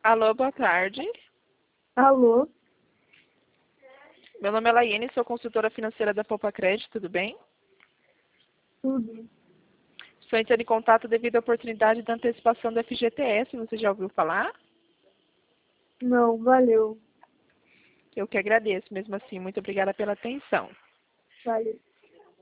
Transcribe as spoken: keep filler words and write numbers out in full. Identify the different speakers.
Speaker 1: Alô, boa tarde.
Speaker 2: Alô?
Speaker 1: Meu nome é Laiane, sou consultora financeira da Poupa Crédito, tudo bem?
Speaker 2: Tudo.
Speaker 1: Estou entrando em contato devido à oportunidade da antecipação do F G T S, você já ouviu falar?
Speaker 2: Não, valeu.
Speaker 1: Eu que agradeço, mesmo assim, muito obrigada pela atenção.
Speaker 2: Valeu.